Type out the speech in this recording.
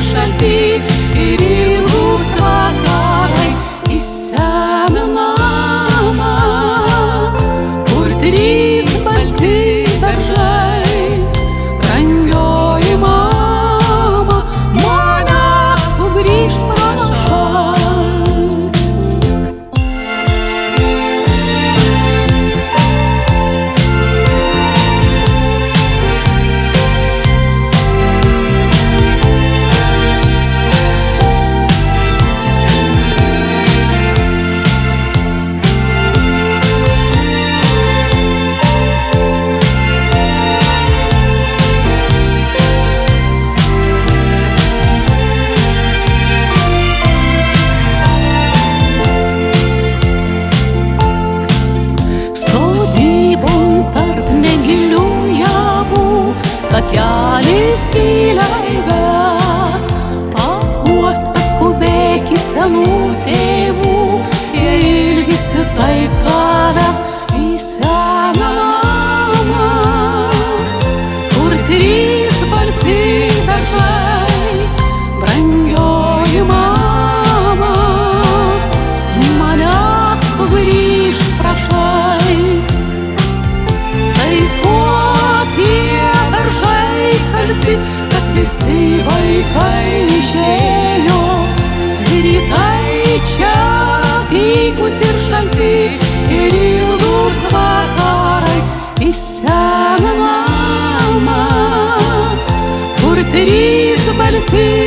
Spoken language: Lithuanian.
šalti ir ilgus vakarai į seną namą, kur trys balti beržai. Brangioji mama, manęs sugrįžt prašai. Tarp negilių javų takelis tyliai ves, paguost paskubėk į senų tėvų, jie ilgisi taip tavęs į seną namą, kur trys balti beržai. Brangioji mama, manęs sugrįžt prašai. Kad visi vaikai išėjo, rytai čia tykus ir šalti ir ilgus vakarai į seną namą, kur trys balti